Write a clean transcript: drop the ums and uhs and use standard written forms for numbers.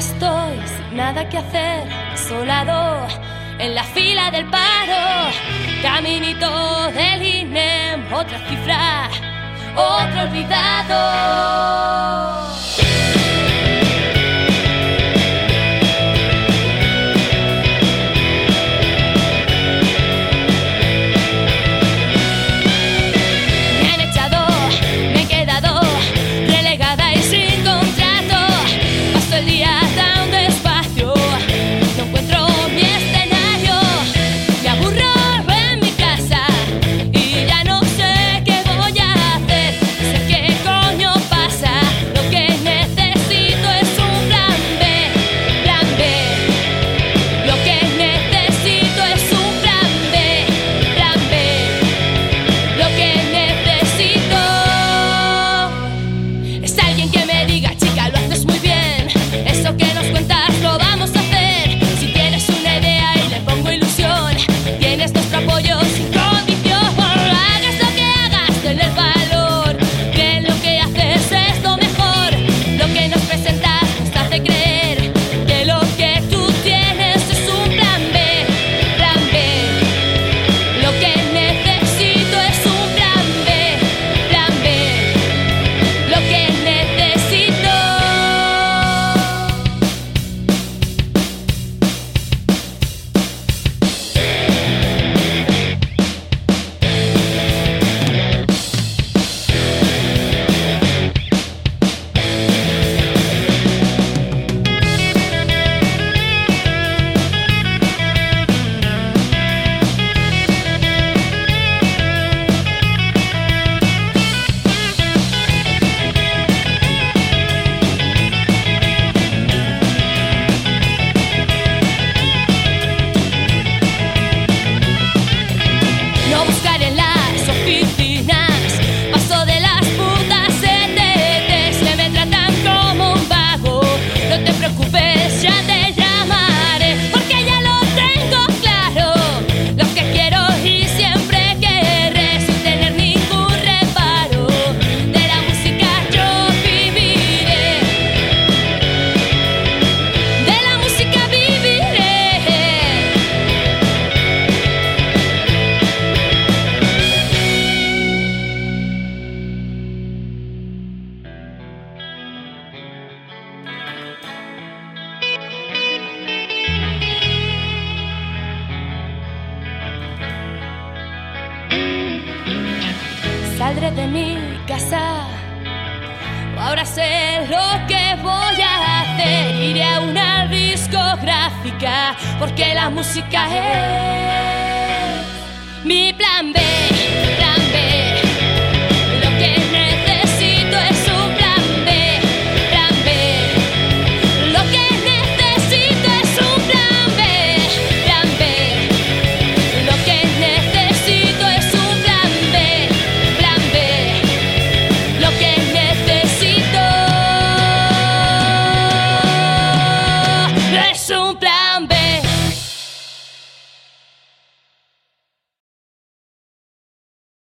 estoy sin nada que hacer, desolado, en la fila del paro, caminito del INEM, otra cifra, otro olvidado. Saldré de mi casa, ahora sé lo que voy a hacer. Iré a una discográfica porque la música es mi plan B.